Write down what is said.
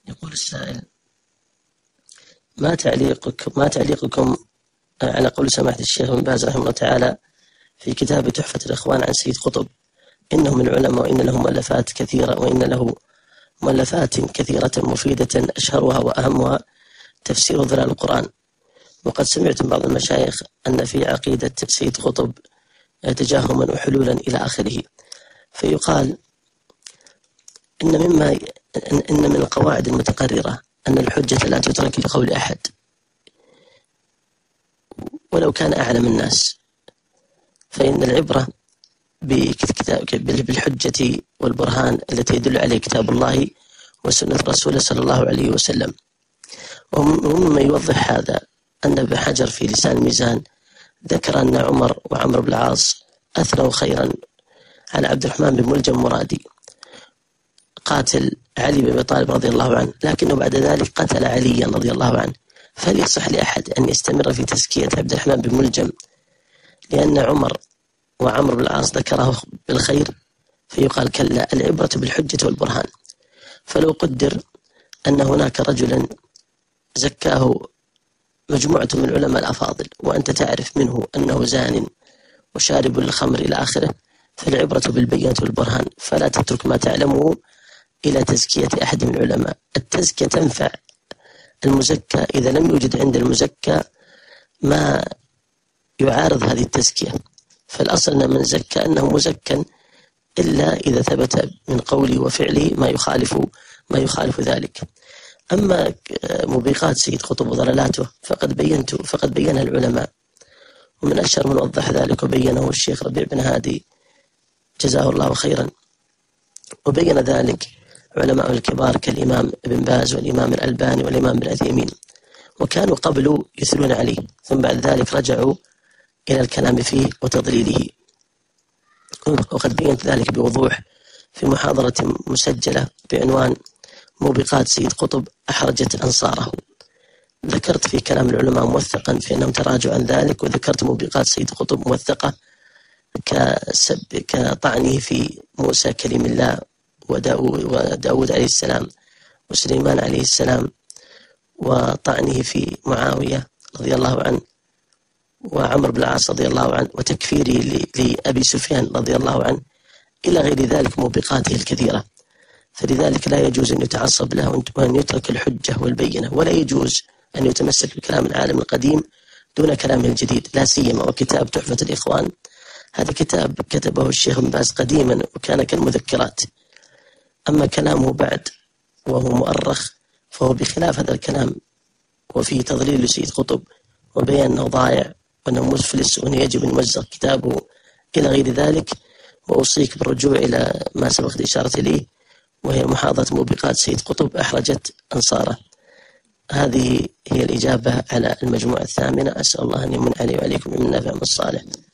يقول السائل: ما تعليقكم على قول سماحة الشيخ بن باز رحمه الله تعالى في كتاب تحفة الإخوان عن سيد قطب: إنه من العلماء وإن له مؤلفات كثيرة، وإن له مؤلفات كثيرة مفيدة أشهرها وأهمها تفسير ظلال القرآن. وقد سمعت من بعض المشايخ أن في عقيدة سيد قطب تجاهما وحلولا إلى آخره. فيقال إن من القواعد المتقررة أن الحجة لا تترك لقول أحد ولو كان أعلم الناس، فإن العبرة بالحجة والبرهان التي يدل عليه كتاب الله وسنة رسوله صلى الله عليه وسلم. ومما يوضح هذا أن ابن حجر في لسان الميزان ذكر أن عمر وعمرو بن العاص أثنوا خيرا على عبد الرحمن بن ملجم مرادي قاتل علي بن أبي طالب رضي الله عنه، لكنه بعد ذلك قتل عليا رضي الله عنه. فهل يصح لأحد أن يستمر في تزكية عبد الرحمن بن ملجم لأن عمر وعمرو بن العاص ذكره بالخير؟ فيقال كلا، العبرة بالحجة والبرهان. فلو قدر أن هناك رجلا زكاه مجموعة من العلماء الأفاضل وأنت تعرف منه أنه زان وشارب للخمر إلى آخره، فالعبرة بالبينة والبرهان، فلا تترك ما تعلمه إلى تزكية أحد من العلماء. التزكية تنفع المزكى إذا لم يوجد عند المزكى ما يعارض هذه التزكية، فالأصل أن من زكى أنه مزكى إلا إذا ثبت من قوله وفعله ما يخالف ذلك. أما موبقات سيد قطب وضلالاته فقد بينها العلماء، ومن أشهر من وضح ذلك وبينه الشيخ ربيع بن هادي جزاه الله خيرا، وبين ذلك علماء الكبار كالإمام ابن باز والإمام الألباني والإمام ابن عثيمين، وكانوا قبل يثنون عليه ثم بعد ذلك رجعوا إلى الكلام فيه وتضليله. وقد بينت ذلك بوضوح في محاضرة مسجلة بعنوان موبقات سيد قطب أحرجت أنصاره. ذكرت في كلام العلماء موثقا في أنهم تراجعوا عن ذلك، وذكرت موبقات سيد قطب موثقة كطعنه في موسى كلم الله وداود عليه السلام وسليمان عليه السلام، وطعنه في معاوية رضي الله عنه وعمر بن العاص رضي الله عنه، وتكفيره لأبي سفيان رضي الله عنه، إلى غير ذلك موبقاته الكثيرة. فلذلك لا يجوز أن يتعصب له وأن يترك الحجة والبينة، ولا يجوز أن يتمسك بكلام العالم القديم دون كلامه الجديد، لا سيما وكتاب تحفة الإخوان. هذا كتاب كتبه الشيخ بن باز قديما وكان كالمذكرات، أما كلامه بعد وهو مؤرخ فهو بخلاف هذا الكلام، وفيه تضليل سيد قطب وبيان أنه ضائع وأنه مفلس وأنه يجب أن يمزق كتابه إلى غير ذلك. وأوصيك بالرجوع إلى ما سبقت إشارة إليه، وهي محاضرة موبقات سيد قطب أحرجت أنصاره. هذه هي الإجابة على المجموعة الثامنة. أسأل الله أن يمن علي وعليكم من نافع الصالح.